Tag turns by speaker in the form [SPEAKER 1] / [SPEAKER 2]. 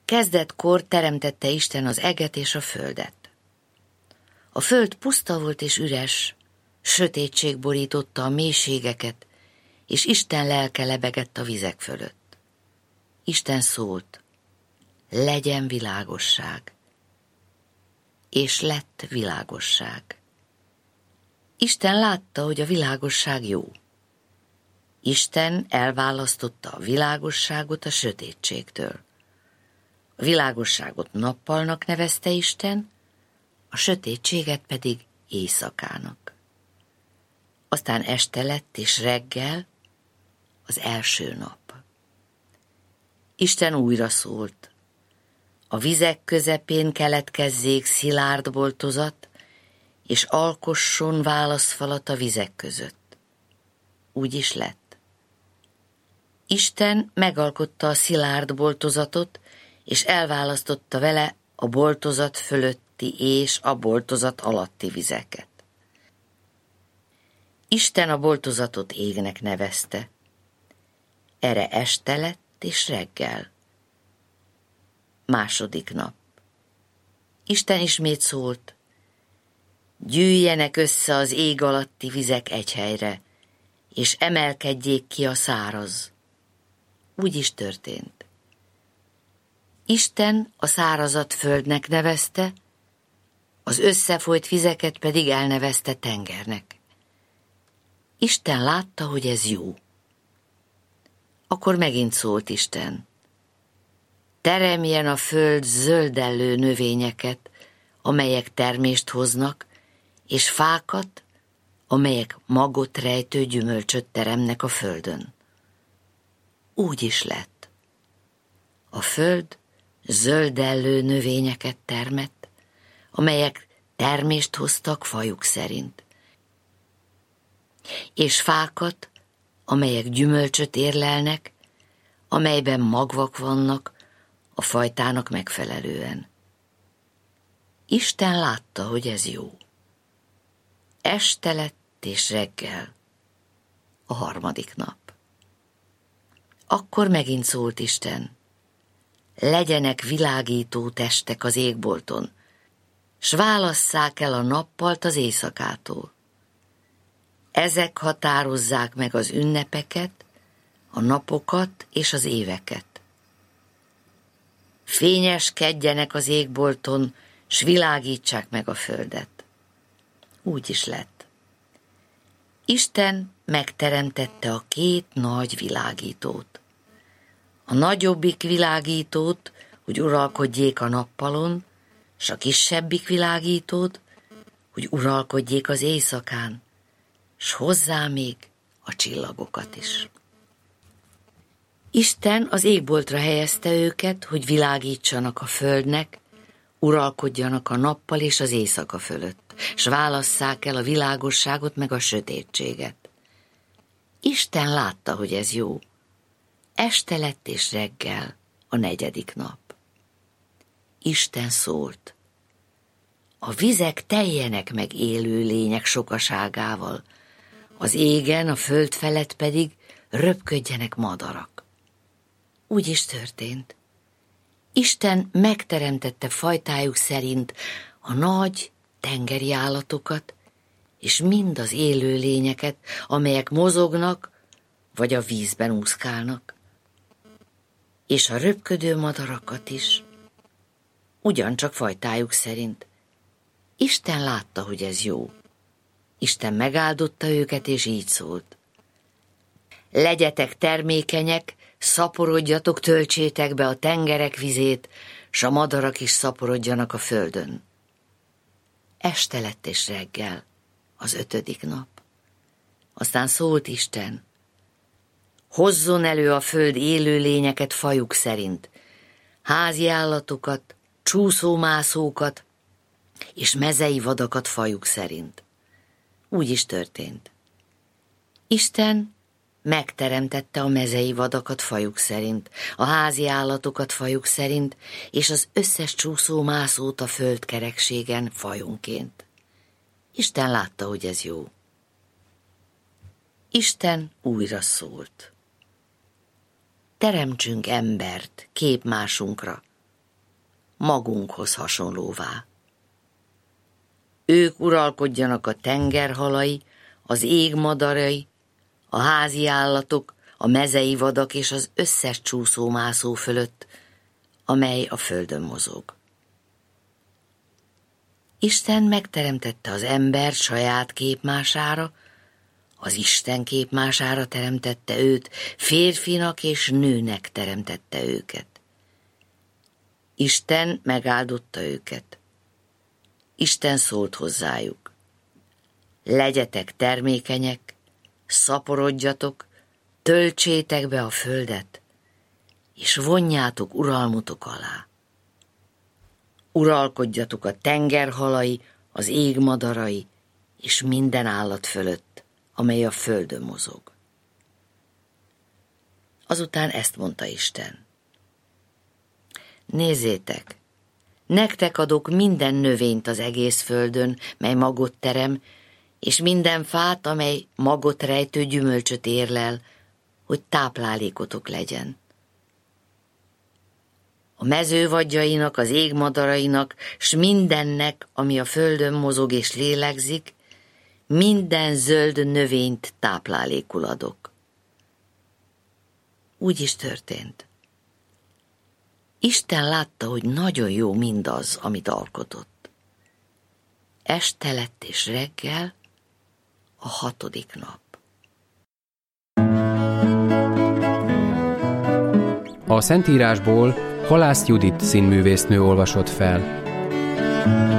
[SPEAKER 1] Kezdetkor teremtette Isten az eget és a földet. A föld puszta volt és üres, sötétség borította a mélységeket, és Isten lelke lebegett a vizek fölött. Isten szólt, legyen világosság. És lett világosság. Isten látta, hogy a világosság jó. Isten elválasztotta a világosságot a sötétségtől. A világosságot nappalnak nevezte Isten, a sötétséget pedig éjszakának. Aztán este lett és reggel, az első nap. Isten újra szólt. A vizek közepén keletkezzék szilárd boltozat, és alkosson válaszfalat a vizek között. Úgy is lett. Isten megalkotta a szilárd boltozatot, és elválasztotta vele a boltozat fölötti és a boltozat alatti vizeket. Isten a boltozatot égnek nevezte. Erre este lett és reggel. Második nap. Isten ismét szólt, gyűjjenek össze az ég alatti vizek egy helyre, és emelkedjék ki a száraz. Úgy is történt. Isten a szárazat földnek nevezte, az összefolyt vizeket pedig elnevezte tengernek. Isten látta, hogy ez jó. Akkor megint szólt Isten. Teremjen a föld zöldellő növényeket, amelyek termést hoznak, és fákat, amelyek magot rejtő gyümölcsöt teremnek a földön. Úgy is lett. A föld zöldellő növényeket termett, amelyek termést hoztak fajuk szerint, és fákat, amelyek gyümölcsöt érlelnek, amelyben magvak vannak a fajtának megfelelően. Isten látta, hogy ez jó. Este lett és reggel, a harmadik nap. Akkor megint szólt Isten, legyenek világító testek az égbolton, s válasszák el a nappalt az éjszakától. Ezek határozzák meg az ünnepeket, a napokat és az éveket. Fényeskedjenek az égbolton, s világítsák meg a földet. Úgy is lett. Isten megteremtette a két nagy világítót. A nagyobbik világítót, hogy uralkodjék a nappalon, s a kisebbik világítót, hogy uralkodjék az éjszakán, s hozzá még a csillagokat is. Isten az égboltra helyezte őket, hogy világítsanak a földnek, uralkodjanak a nappal és az éjszaka fölött, s válasszák el a világosságot meg a sötétséget. Isten látta, hogy ez jó. Este lett és reggel, a negyedik nap. Isten szólt. A vizek teljenek meg élő lények sokaságával, az égen, a föld felett pedig röpködjenek madarak. Úgy is történt. Isten megteremtette fajtájuk szerint a nagy tengeri állatokat, és mind az élő lényeket, amelyek mozognak, vagy a vízben úszkálnak, és a röpködő madarakat is, ugyancsak fajtájuk szerint. Isten látta, hogy ez jó. Isten megáldotta őket, és így szólt. Legyetek termékenyek, szaporodjatok, töltsétek be a tengerek vizét, s a madarak is szaporodjanak a földön. Este lett és reggel, az ötödik nap. Aztán szólt Isten, hozzon elő a föld élőlényeket fajuk szerint, házi állatokat, csúszómászókat és mezei vadakat fajuk szerint. Úgy is történt. Isten megteremtette a mezei vadakat fajuk szerint, a házi állatokat fajuk szerint, és az összes csúszómászót a földkerekségen fajonként. Isten látta, hogy ez jó. Isten újra szólt. Teremtsünk embert képmásunkra, magunkhoz hasonlóvá. Ők uralkodjanak a tengerhalai, az ég madarai, a házi állatok, a mezei vadak és az összes csúszómászó fölött, amely a földön mozog. Isten megteremtette az embert saját képmására, az Isten képmására teremtette őt, férfinak és nőnek teremtette őket. Isten megáldotta őket. Isten szólt hozzájuk: legyetek termékenyek, szaporodjatok, töltsétek be a földet, és vonjátok uralmutok alá. Uralkodjatok a tengerhalai, az ég madarai, és minden állat fölött, amely a földön mozog. Azután ezt mondta Isten: nézzétek, nektek adok minden növényt az egész földön, mely magot terem, és minden fát, amely magot rejtő gyümölcsöt érlel, hogy táplálékotok legyen. A mező vadjainak, az ég madarainak, s mindennek, ami a földön mozog és lélegzik, minden zöld növényt táplálékul adok. Úgy is történt. Isten látta, hogy nagyon jó mindaz, amit alkotott. Este lett és reggel, a 6. nap.
[SPEAKER 2] A Szentírásból Halász Judit színművésznő olvasott fel.